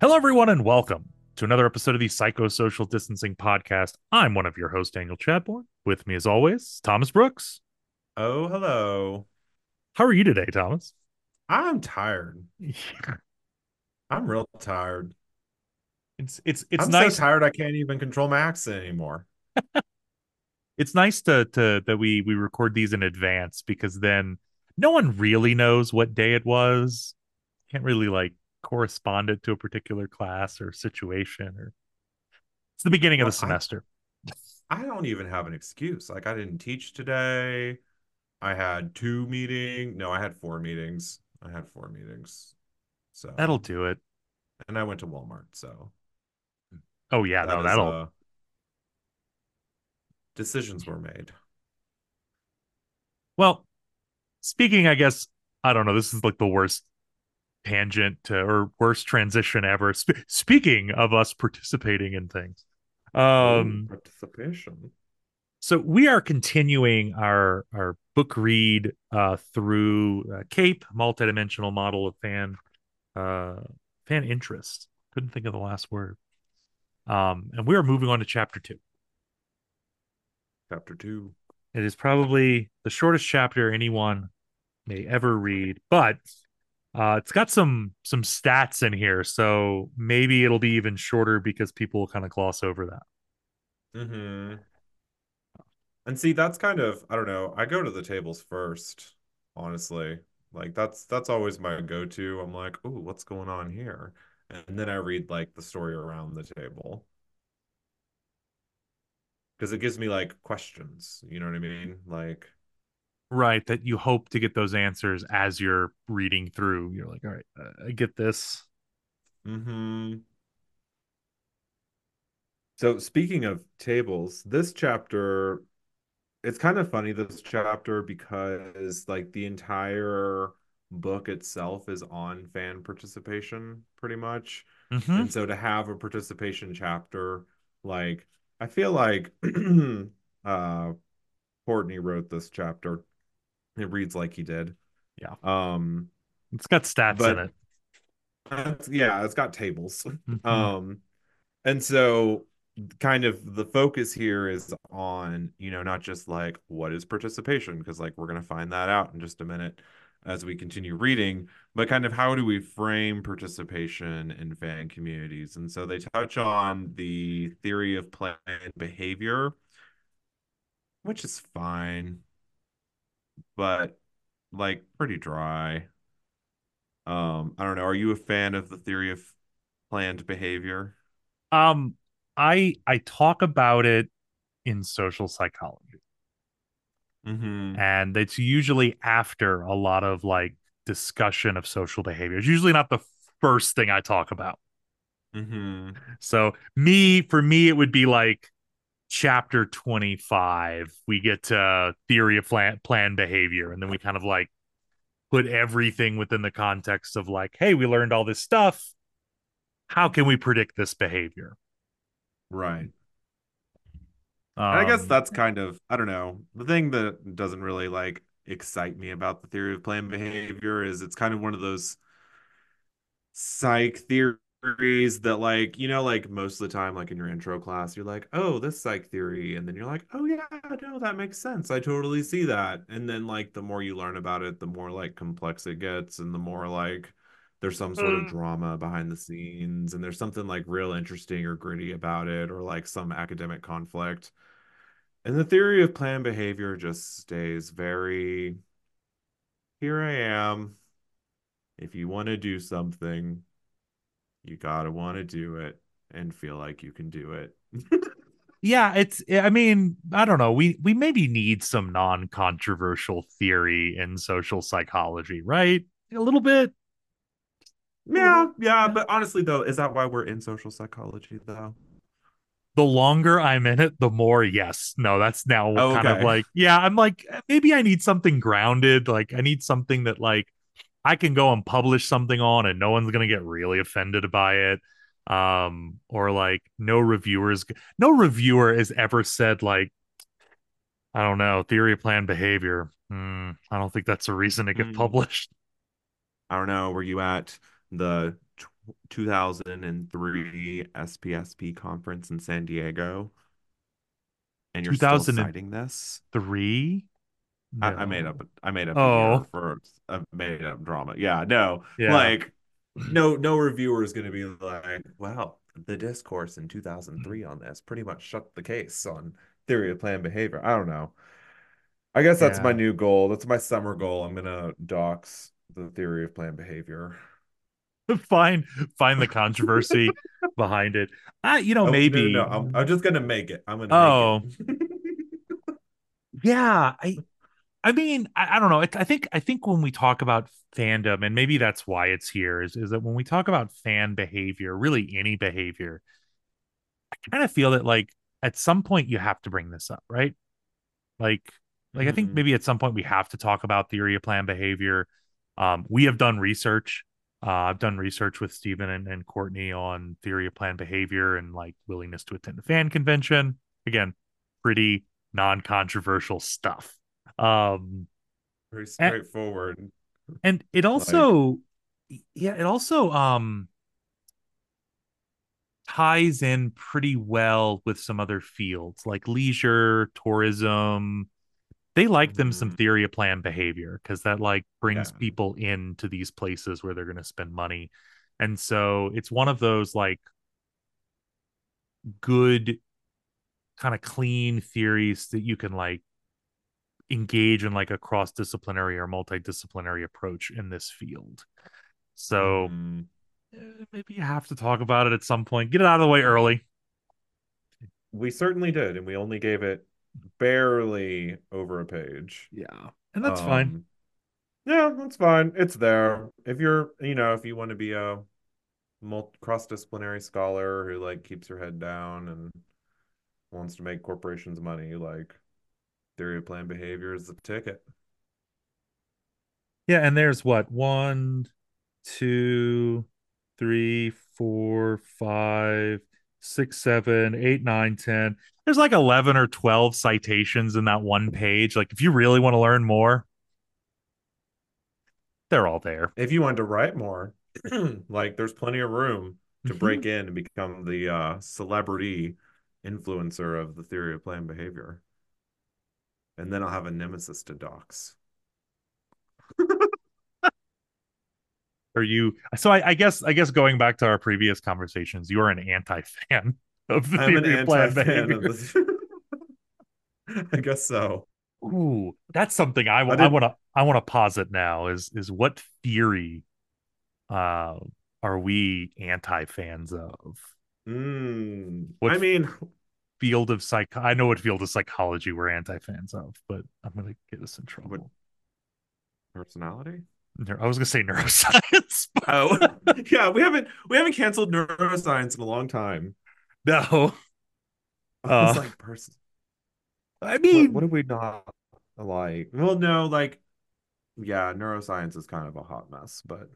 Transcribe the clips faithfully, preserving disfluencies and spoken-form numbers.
Hello, everyone, and welcome to another episode of the Psychosocial Distancing Podcast. I'm one of your hosts, Daniel Chadbourne. With me, as always, Thomas Brooks. Oh, hello. How are you today, Thomas? I'm tired. I'm real tired. It's it's it's I'm so nice. tired I can't even control my accent anymore. It's nice to to that we we record these in advance because then no one really knows what day it was. Can't really like correspond it to a particular class or situation, or it's the beginning of the Well, I semester. I don't even have an excuse. Like I didn't teach today. I had two meeting. No, I had four meetings. I had four meetings. That'll So, do it. and I went to Walmart. So Oh yeah, that no, is that'll uh decisions were made. well. Speaking, I guess I don't know. This is like the worst tangent to, or worst transition ever. Sp- speaking of us participating in things, Oh, um, participation. so we are continuing our our book read uh, through uh, Cape, multidimensional model of fan uh, fan interest. Couldn't think of the last word. Um, and we are moving on to chapter two. Chapter two. It is probably the shortest chapter anyone may ever read, but uh, it's got some some stats in here, so maybe it'll be even shorter because people will kind of gloss over that. Mm-hmm. And see, that's kind of, I don't know, I go to the tables first, honestly. Like that's that's always my go-to. I'm like, "Ooh, what's going on here?" And then I read like the story around the table because it gives me like questions, you know what I mean? Like, Right, that you hope to get those answers as you're reading through. You're like, all right, uh, I get this. mm-hmm. So speaking of tables, this chapter, it's kind of funny this chapter because like the entire book itself is on fan participation pretty much. Mm-hmm. And so to have a participation chapter, like I feel like uh Courtney wrote this chapter. It reads like he did. Yeah, Um, it's got stats in but it. that's, yeah, it's got tables. Mm-hmm. Um, And so kind of the focus here is on, you know, not just like what is participation, because like we're going to find that out in just a minute as we continue reading, but kind of how do we frame participation in fan communities? And so they touch on the theory of planned behavior, which is fine, but like pretty dry. Um, I don't know. Are you a fan of the theory of planned behavior? Um, I I talk about it in social psychology, Mm-hmm. and it's usually after a lot of like discussion of social behavior. It's usually not the first thing I talk about. Mm-hmm. So me, for me, it would be like chapter twenty-five. We get to theory of plan, plan behavior, and then we kind of like put everything within the context of like, hey, we learned all this stuff. How can we predict this behavior? Right. And I guess Um, that's kind of, I don't know, the thing that doesn't really like excite me about the theory of planned behavior is it's kind of one of those psych theories that like, you know, like most of the time, like in your intro class, you're like, oh, this psych theory. And then you're like, oh yeah, no, that makes sense. I totally see that. And then like the more you learn about it, the more like complex it gets and the more like there's some sort of drama behind the scenes and there's something like real interesting or gritty about it or like some academic conflict. And the theory of planned behavior just stays very, here I am. If you want to do something, you gotta want to do it and feel like you can do it. yeah, it's. I mean, I don't know. We we maybe need some non-controversial theory in social psychology, right? A little bit. A Yeah, little. yeah, Yeah. but honestly though, is that why we're in social psychology though? The longer I'm in it, the more yes. No, that's now Oh, kind of okay. like, yeah, I'm like, maybe I need something grounded. Like, I need something that, like, I can go and publish something on and no one's going to get really offended by it. Um, or like, no reviewers, no reviewer has ever said, like, I don't know, theory of planned behavior. Hmm, I don't think that's a reason to get Hmm. published. I don't know, were you at the two thousand three S P S P conference in San Diego and you're still citing this? two thousand three? I, I made up No. I made up a year Oh, for a made up drama. Yeah, no. yeah. Like no no reviewer is going to be like, well, the discourse in two thousand three on this pretty much shut the case on theory of planned behavior. I don't know. I guess that's my Yeah. new goal. That's my summer goal. I'm gonna dox the theory of planned behavior. Find find the controversy behind it. I, you know, Oh, no, no, no. maybe. I'm, I'm just gonna make it. I'm gonna make it. Oh, yeah. I I mean, I, I don't know. I, I think I think when we talk about fandom, and maybe that's why it's here, is is that when we talk about fan behavior, really any behavior, I kind of feel that like at some point you have to bring this up, right? Like, like I think Mhm. maybe at some point we have to talk about theory of planned behavior. Um, we have done research. Uh, I've done research with Stephen and, and Courtney on theory of planned behavior and like willingness to attend a fan convention. Again, pretty non-controversial stuff. Um, Very and, straightforward. and it Like, also, yeah, it also um ties in pretty well with some other fields like leisure, tourism, they like them some mhm. theory of planned behavior because that like Yeah. brings people into these places where they're going to spend money. And so it's one of those like good kind of clean theories that you can like engage in like a cross-disciplinary or multidisciplinary approach in this field. So Mhm. eh, maybe you have to talk about it at some point. Get it out of the way early. We certainly did, and we only gave it barely over a page. Yeah. And that's fine. Um, yeah, that's fine. It's there. If you're, you know, if you want to be a multi cross-disciplinary scholar who like keeps your head down and wants to make corporations money, like theory of planned behavior is the ticket. Yeah, and there's what one, two, three, four, five, six, seven, eight, nine, ten. There's like eleven or twelve citations in that one page. Like, if you really want to learn more, they're all there. If you wanted to write more, like there's plenty of room to Mhm. break in and become the uh, celebrity influencer of the theory of planned behavior. And then I'll have a nemesis to dox. Are you? So I, I guess I guess going back to our previous conversations, you are an anti-fan of the I'm an theory of planned anti-fan of behavior. this. I guess so. Ooh, that's something I I I did. want to I want to posit now. Is is what theory uh, are we anti fans of? Mm, What I mean, field of psych? I know what field of psychology we're anti fans of, but I'm gonna get us in what trouble. personality? I was gonna say neuroscience, Oh, but yeah. We haven't we haven't canceled neuroscience in a long time. no. I was Uh, like, person, I what what mean, do we not like? Well, no, like, yeah, neuroscience is kind of a hot mess, but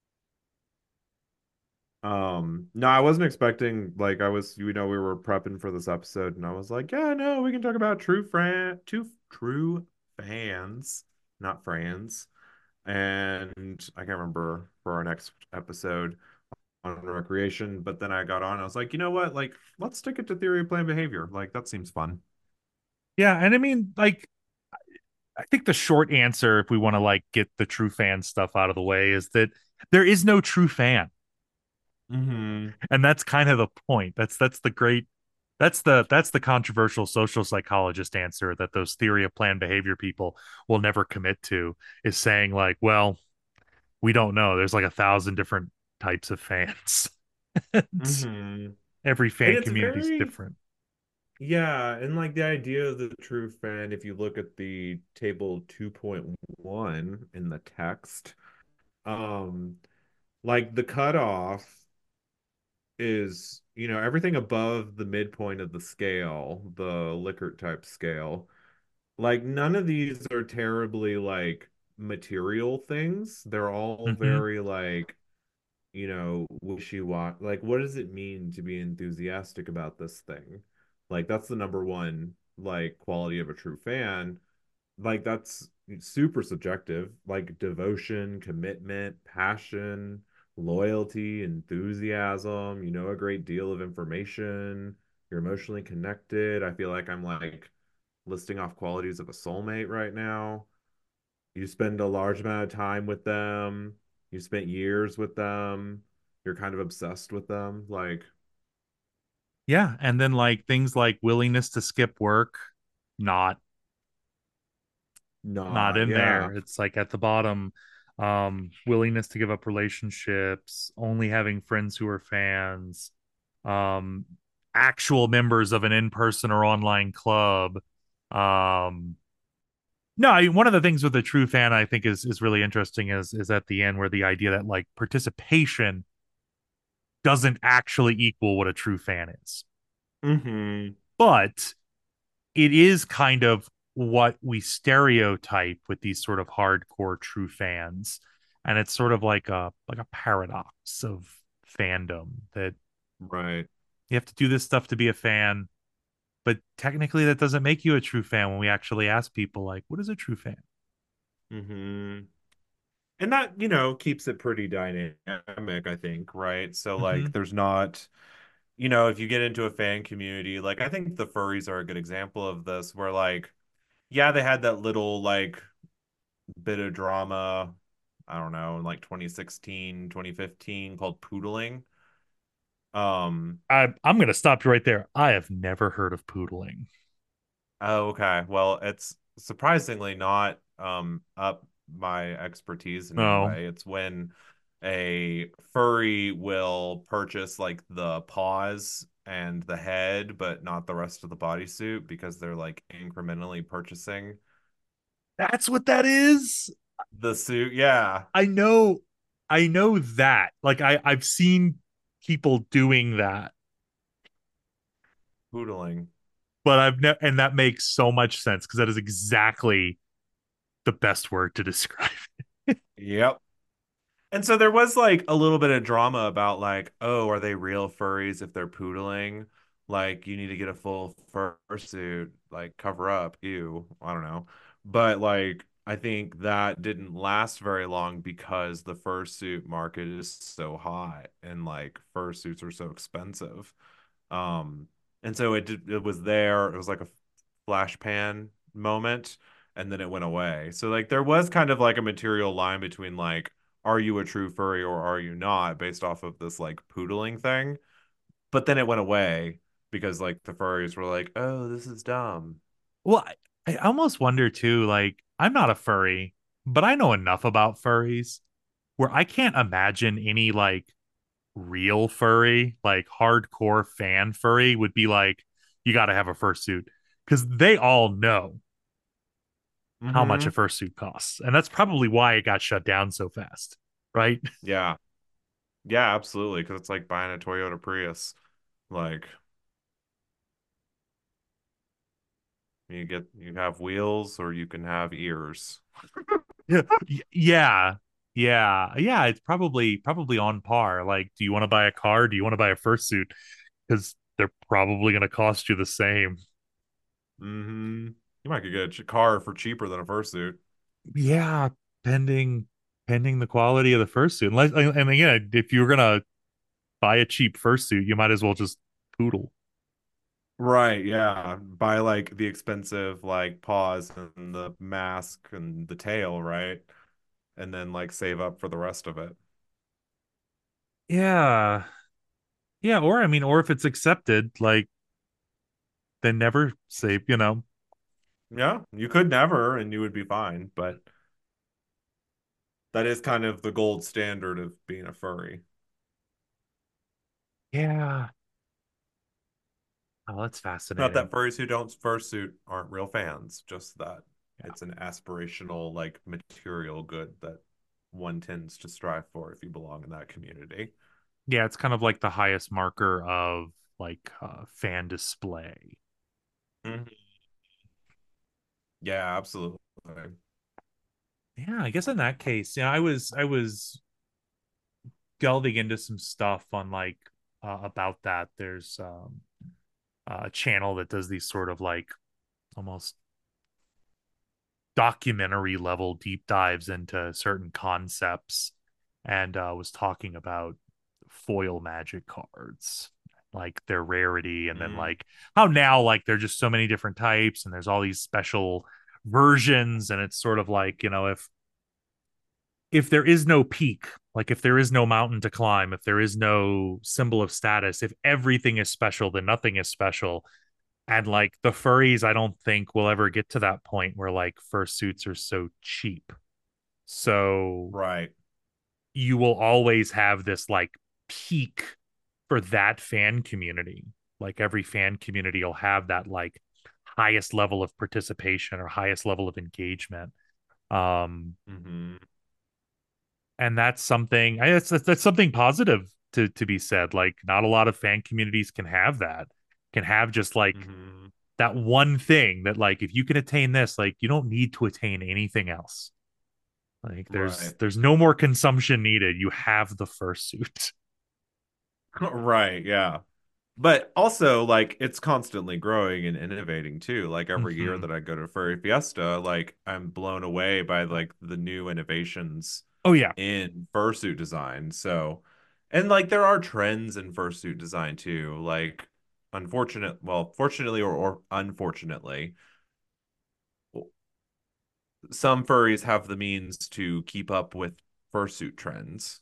um, no, I wasn't expecting like I was, you know, we were prepping for this episode, and I was like, yeah, no, we can talk about true fan, two true fans, not friends. And I can't remember for our next episode on recreation, but then I got on, I was like, you know what? Like, let's stick it to theory of planned behavior. Like, that seems fun. yeah, and I mean, like, I think the short answer, if we want to like get the true fan stuff out of the way, is that there is no true fan, Hmm. and that's kind of the point. That's that's the great That's the that's the controversial social psychologist answer that those theory of planned behavior people will never commit to is saying like, well, we don't know. There's like a thousand different types of fans. And Hmm. every And fan it's community is very, different. yeah, and like the idea of the true fan, if you look at the table two point one in the text, um, like the cutoff is, you know, everything above the midpoint of the scale, the Likert type scale. Like none of these are terribly like material things. They're all Mm-hmm. very like, you know, wishy-washy. Like what does it mean to be enthusiastic about this thing? Like that's the number one like quality of a true fan. Like that's super subjective. Like devotion, commitment, passion, loyalty, enthusiasm, you know a great deal of information, you're emotionally connected. I feel like I'm like listing off qualities of a soulmate right now. You spend a large amount of time with them. You spent years with them. You're kind of obsessed with them. Like, Yeah, and then like things like willingness to skip work, not not not, in yeah. there. It's like at the bottom, um, willingness to give up relationships, only having friends who are fans, um, actual members of an in-person or online club. Um, no, I, one of the things with a true fan I think is is really interesting is is at the end where the idea that like participation doesn't actually equal what a true fan is, Mm-hmm. but it is kind of what we stereotype with these sort of hardcore true fans, and it's sort of like a like a paradox of fandom that Right. you have to do this stuff to be a fan, but technically that doesn't make you a true fan when we actually ask people like what is a true fan. Mm-hmm. And that, you know, keeps it pretty dynamic, I think, right? So Mm-hmm. like there's not, you know, if you get into a fan community, like I think the furries are a good example of this, where like, yeah, they had that little like bit of drama, I don't know, in like twenty sixteen, twenty fifteen called poodling. Um, I, I'm going to stop you right there. I have never heard of poodling. oh, okay. Well, it's surprisingly not um up my expertise in any No, way. It's when a furry will purchase like the paws and the head, but not the rest of the bodysuit because they're like incrementally purchasing that's what that is. the suit. Yeah, I know, I know that. Like I, I've seen people doing that, poodling. but I've never, and that makes so much sense because that is exactly the best word to describe. Yep. And so there was like a little bit of drama about like, oh, are they real furries if they're poodling? Like you need to get a full fursuit, like cover up. Ew, I don't know. But like I think that didn't last very long because the fursuit market is so hot and like fursuits are so expensive. Um, and so it did, it was there. It was like a flash pan moment, and then it went away. So like there was kind of like a material line between like, are you a true furry or are you not, based off of this like poodling thing. But then it went away because like the furries were like, oh, this is dumb. Well, I, I almost wonder too. Like I'm not a furry, but I know enough about furries where I can't imagine any like real furry, like hardcore fan furry would be like, you got to have a fursuit because they all know how much a Mm-hmm. fursuit costs. And that's probably why it got shut down so fast, right? Yeah. Yeah, absolutely. Because it's like buying a Toyota Prius. Like you get you have wheels or you can have ears. Yeah. Yeah. Yeah. Yeah. It's probably probably on par. Like, do you want to buy a car? Do you want to buy a fursuit? Because they're probably going to cost you the same. Mm-hmm. You might could get a ch- car for cheaper than a fursuit. Yeah, pending pending the quality of the fursuit. Unless, and again, if you're gonna buy a cheap fursuit, you might as well just poodle. Right, yeah. Buy like the expensive like paws and the mask and the tail, right? And then like save up for the rest of it. Yeah. Yeah, or I mean, or if it's accepted, like then never say, you know, Yeah, you could never and you would be fine, but that is kind of the gold standard of being a furry. yeah. Oh, that's Not fascinating. that furries who don't fursuit aren't real fans, just that Yeah. it's an aspirational like material good that one tends to strive for if you belong in that community. Yeah, it's kind of like the highest marker of like uh, fan display. Mhm. Yeah, absolutely. Yeah, I guess in that case, yeah, I was I was delving into some stuff on like uh, about that. There's um a channel that does these sort of like almost documentary level deep dives into certain concepts. and uh, was talking about foil magic cards, like their rarity, and then Mm, like how now like there're just so many different types, and there's all these special versions, and it's sort of like, you know, if if there is no peak, like if there is no mountain to climb, if there is no symbol of status, if everything is special, then nothing is special. And like the furries, I don't think will ever get to that point where like fursuits are so cheap. So right. you will always have this like peak for that fan community. Like every fan community will have that like highest level of participation or highest level of engagement. Um, Hmm. and that's something I, that's, that's something positive to to be said. Like not a lot of fan communities can have that, can have just like Hmm. that one thing that like if you can attain this, like you don't need to attain anything else. Like there's Right. there's no more consumption needed. You have the fursuit. Right. Yeah. But also, like, it's constantly growing and innovating too. Like every year Mm-hmm. that I go to Furry Fiesta, like I'm blown away by like the new innovations Oh yeah. in fursuit design. So, and like there are trends in fursuit design too. Like, unfortunate, well, fortunately or, or unfortunately, some furries have the means to keep up with fursuit trends,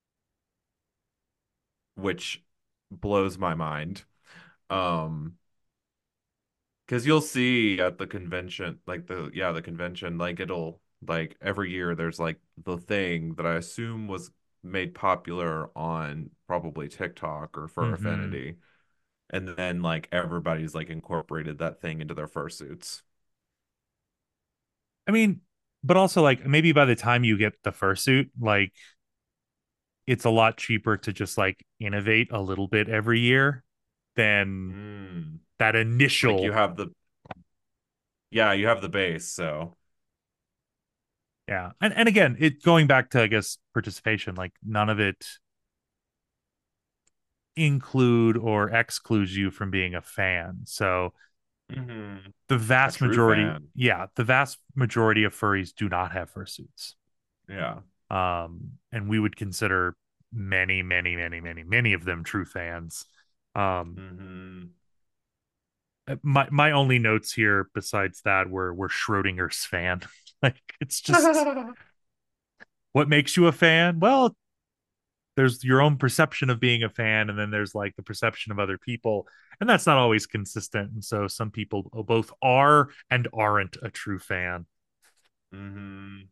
which blows my mind. Um, because you'll see at the convention, like the yeah, the convention, like it'll like every year there's like the thing that I assume was made popular on probably TikTok or Fur Mm-hmm. Affinity, and then like everybody's like incorporated that thing into their fursuits. I mean, but also like maybe by the time you get the fursuit, like it's a lot cheaper to just like innovate a little bit every year than Mm. that Like you initial. have the yeah, you have the base, so Yeah. And and again, it going back to I guess participation, like none of it include or excludes you from being a fan. So hmm the a vast true majority, fan. yeah, the vast majority of furries do not have fursuits. Yeah. Um, and we would consider many, many, many, many, many of them true fans. Um, Hmm. my my only notes here besides that were were Schrodinger's fan. Like it's just what makes you a fan? Well, there's your own perception of being a fan, and then there's like the perception of other people, and that's not always consistent. And so some people both are and aren't a true fan. Hmm.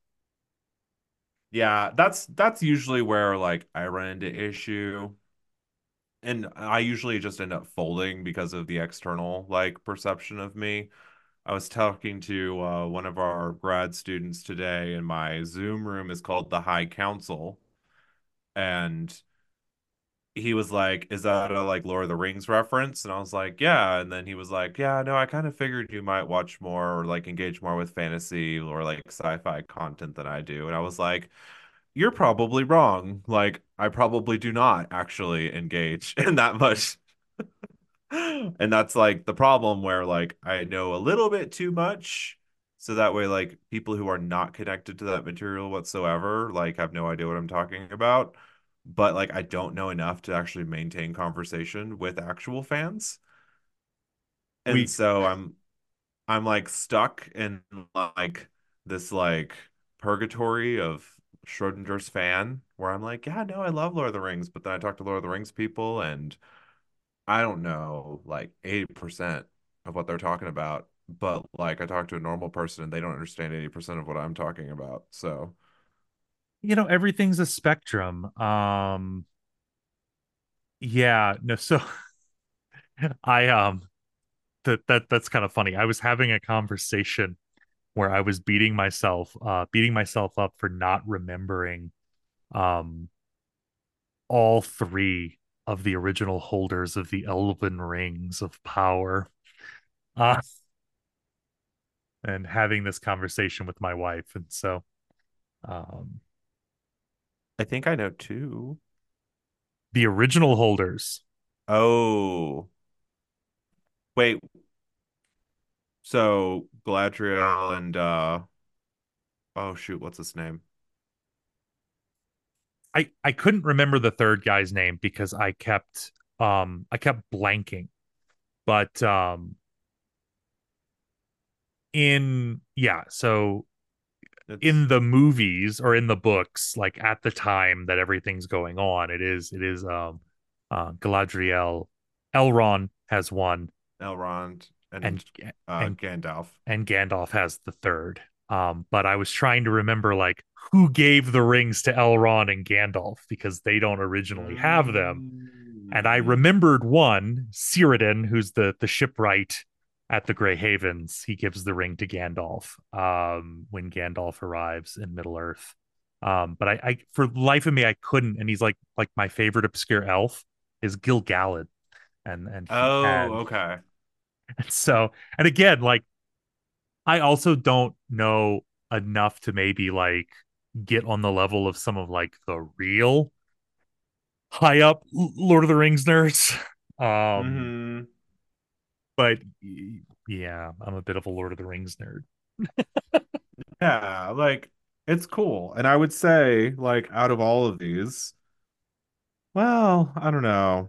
Yeah, that's that's usually where like I run into issue. And I usually just end up folding because of the external like perception of me. I was talking to uh, one of our grad students today, and my Zoom room is called the High Council, and he was like, "Is that a like Lord of the Rings reference?" And I was like, "Yeah." And then he was like, "Yeah, no, I kind of figured you might watch more or like engage more with fantasy or like sci-fi content than I do." And I was like, "You're probably wrong. Like, I probably do not actually engage in that much." And that's like the problem where like I know a little bit too much. So that way, like people who are not connected to that material whatsoever, like have no idea what I'm talking about. But like I don't know enough to actually maintain conversation with actual fans. And We so I'm I'm like stuck in like this like purgatory of Schrodinger's fan where I'm like, yeah, no, I love Lord of the Rings, but then I talk to Lord of the Rings people and I don't know like eighty percent of what they're talking about, but like I talk to a normal person and they don't understand eighty percent of what I'm talking about. So, you know everything's a spectrum. Um, yeah, no, so I um that that that's kind of funny. I was having a conversation where I was beating myself, uh, beating myself up for not remembering um all three of the original holders of the Elven Rings of Power. Uh, and having this conversation with my wife. And so um I think I know two. the original holders, Oh, wait. So Galadriel and uh oh shoot, what's his name? I I couldn't remember the third guy's name because I kept um I kept blanking. But um in yeah, so It's in the movies or in the books, like at the time that everything's going on, it is it is um uh Galadriel. Elrond has one, Elrond and and uh and Gandalf. and Gandalf has the third. Um, but I was trying to remember like who gave the rings to Elrond and Gandalf because they don't originally have them. And I Mm. remembered one, Círdan, who's the the shipwright at the Grey Havens. He gives the ring to Gandalf um, when Gandalf arrives in Middle Earth. Um, but I, I, for the life of me, I couldn't. And he's like, like my favorite obscure elf is Gil-galad, and and he Oh, had. okay. And so, and again, like I also don't know enough to maybe like get on the level of some of like the real high up Lord of the Rings nerds. Um, Hmm. but yeah, I'm a bit of a Lord of the Rings nerd. Yeah, like it's cool. And I would say, like, out of all of these, well, I don't know.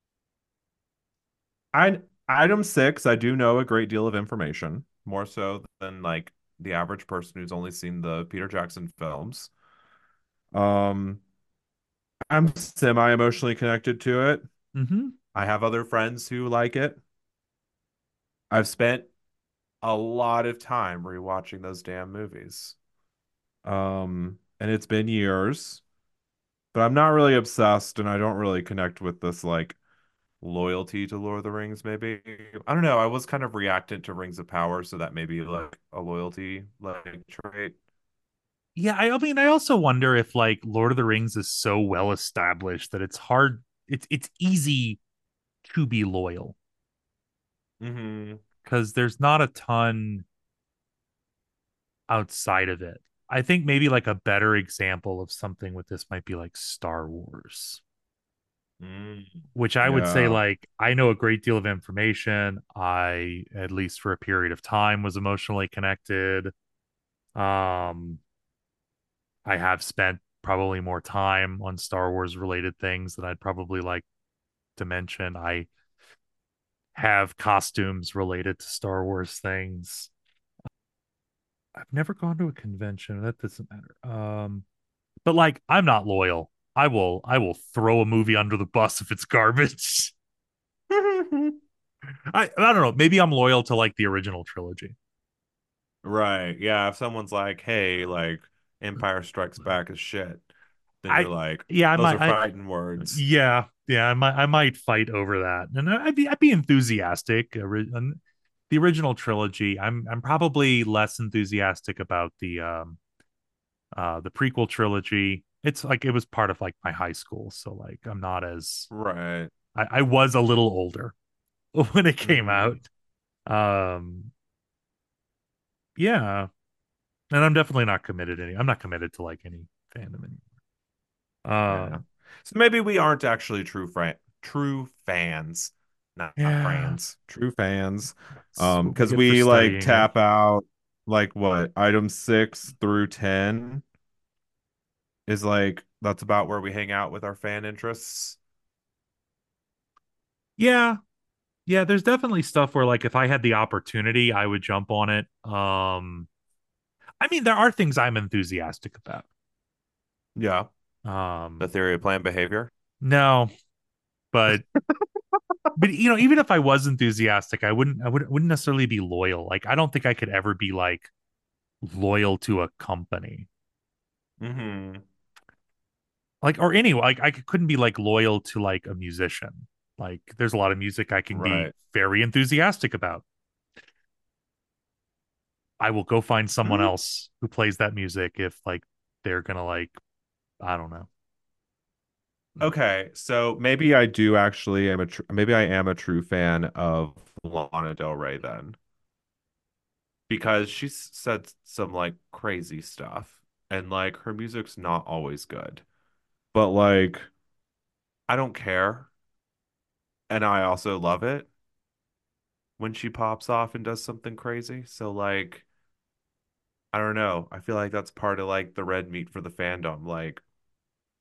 I item six, I do know a great deal of information, more so than like the average person who's only seen the Peter Jackson films. Um, I'm semi-emotionally connected to it. Mm-hmm. I have other friends who like it. I've spent a lot of time rewatching those damn movies. Um, and it's been years, but I'm not really obsessed and I don't really connect with this like loyalty to Lord of the Rings, maybe. I don't know. I was kind of reactant to Rings of Power, so that may be like a loyalty like trait. Yeah, I, I mean, I also wonder if like Lord of the Rings is so well established that it's hard. It's it's easy to be loyal Hmm. because there's not a ton outside of it. I think maybe like a better example of something with this might be like Star Wars, Mm. which I would say Yeah. like I know a great deal of information. I, at least for a period of time, was emotionally connected. Um, I have spent probably more time on Star Wars related things than I'd probably like to mention. I have costumes related to Star Wars things. I've never gone to a convention. That doesn't matter. Um, but like I'm not loyal. I will I will throw a movie under the bus if it's garbage. I I don't know. Maybe I'm loyal to like the original trilogy. Right. Yeah. If someone's like, hey, like Empire Strikes Back is shit, then I you're like, yeah, I those might are I fighting words. yeah, yeah, I might I might fight over that. And I'd be I'd be enthusiastic. And the original trilogy, I'm I'm probably less enthusiastic about the um uh the prequel trilogy. It's like it was part of like my high school, so like I'm not as Right. I, I was a little older when it came Hmm. out. Um yeah. And I'm definitely not committed any I'm not committed to like any fandom anymore. Yeah. Um So maybe we aren't actually true fran true fans, not, not yeah, friends, true fans. that's Um, what we because get for we like studying it. tap out like what item six through ten is like that's about where we hang out with our fan interests. Yeah, yeah, there's definitely stuff where like if I had the opportunity, I would jump on it. Um I mean, there are things I'm enthusiastic about. Yeah. The Um theory of planned behavior. no, but but you know, even if I was enthusiastic, I wouldn't I wouldn't wouldn't necessarily be loyal. Like I don't think I could ever be like loyal to a company. Hmm. Like or anyway, like I couldn't be like loyal to like a musician. Like there's a lot of music I can be Right. very enthusiastic about. I will go find someone Mm. else who plays that music if like they're gonna like I don't know. Okay, so maybe I do actually am a tr maybe I am a true fan of Lana Del Rey then. Because she's said some like crazy stuff and like her music's not always good. But like I don't care and I also love it when she pops off and does something crazy. So like I don't know. I feel like that's part of like the red meat for the fandom. Like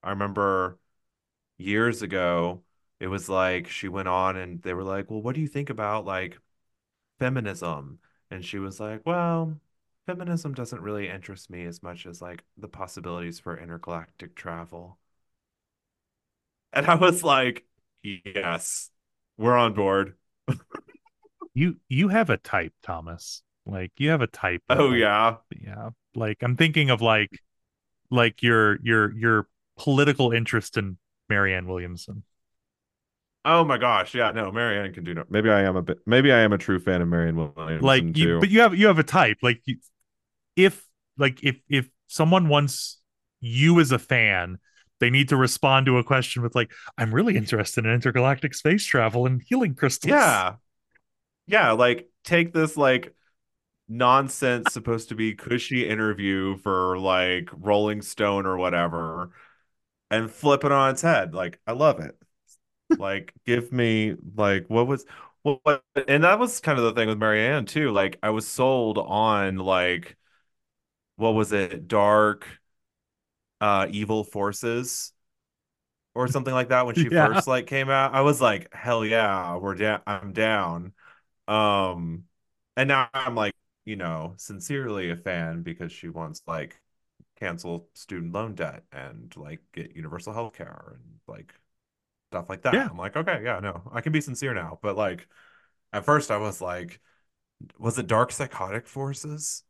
I remember years ago, it was like she went on and they were like, "Well, what do you think about like feminism?" And she was like, "Well, feminism doesn't really interest me as much as like the possibilities for intergalactic travel." And I was like, "Yes, we're on board." You you have a type, Thomas. Like you have a type of Oh like yeah. yeah. Like I'm thinking of like like your your your political interest in Marianne Williamson. Oh my gosh. Yeah, no, Marianne can do no. Maybe I am a bit maybe I am a true fan of Marianne Like Williamson you too. but you have you have a type. Like you, if like if if someone wants you as a fan, they need to respond to a question with like, I'm really interested in intergalactic space travel and healing crystals. Yeah. Yeah, like take this like nonsense supposed to be cushy interview for like Rolling Stone or whatever and flip it on its head. Like I love it. Like give me like what was what, what and that was kind of the thing with Marianne too. Like I was sold on like what was it? Dark uh evil forces or something like that when she Yeah. first like came out. I was like, hell yeah, we're down. I'm down. Um, and now I'm like, you know, sincerely a fan because she wants like cancel student loan debt and like get universal health care and like stuff like that. Yeah. I'm like, okay, yeah, no, I can be sincere now. But like at first I was like, was it dark psychotic forces?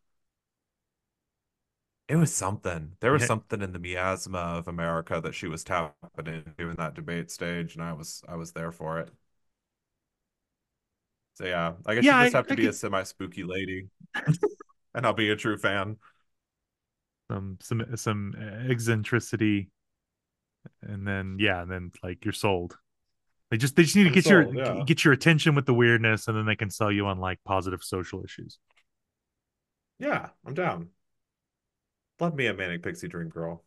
It was something. There was Yeah. something in the miasma of America that she was tapping into in that debate stage, and I was I was there for it. So yeah, I guess you Yeah, just I, have to I be a could semi-spooky lady, and I'll be a true fan. some some some eccentricity and then yeah, and then like you're sold. They just they just need to I'm get your sold, yeah. get your attention with the weirdness and then they can sell you on like positive social issues. Yeah, I'm down. Love me a manic pixie dream girl.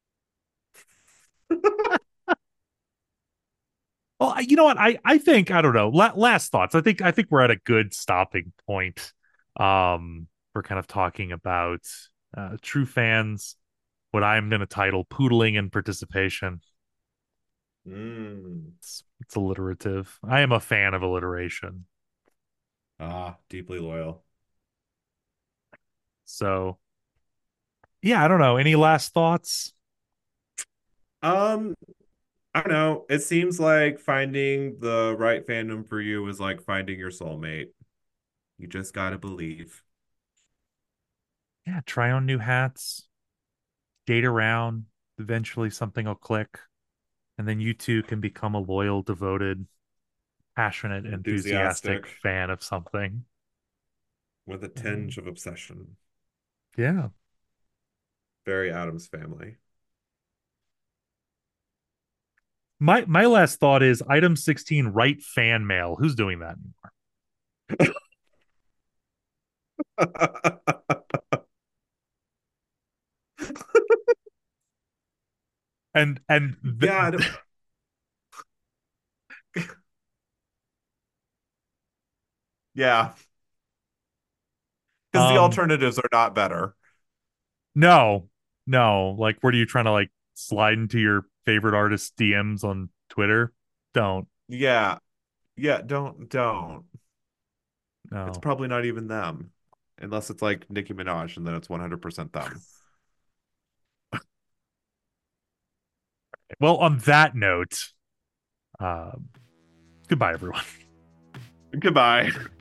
Well, I- you know what? I I think I don't know. La- last thoughts. I think I think we're at a good stopping point. Um, we're kind of talking about uh, true fans. What I'm going to title "Poodling and Participation." Mm. It's, it's alliterative. I am a fan of alliteration. Ah, deeply loyal. So yeah, I don't know. Any last thoughts? Um, I don't know. It seems like finding the right fandom for you is like finding your soulmate. You just gotta believe. Yeah, try on new hats, date around. Eventually, something will click, and then you two can become a loyal, devoted, passionate, enthusiastic Enthusiastic fan of something. with a Um, tinge of obsession. yeah. Very Addams family. My my last thought is item sixteen, write fan mail. Who's doing that anymore? And and th- Yeah, yeah, because the um alternatives are not better. no, no. Like, what are you trying to like slide into your favorite artist D Ms on Twitter? Don't. Yeah, yeah, don't don't. It's No. probably not even them, unless it's like Nicki Minaj, and then it's one hundred percent them. Well, on that note, uh, goodbye, everyone. Goodbye.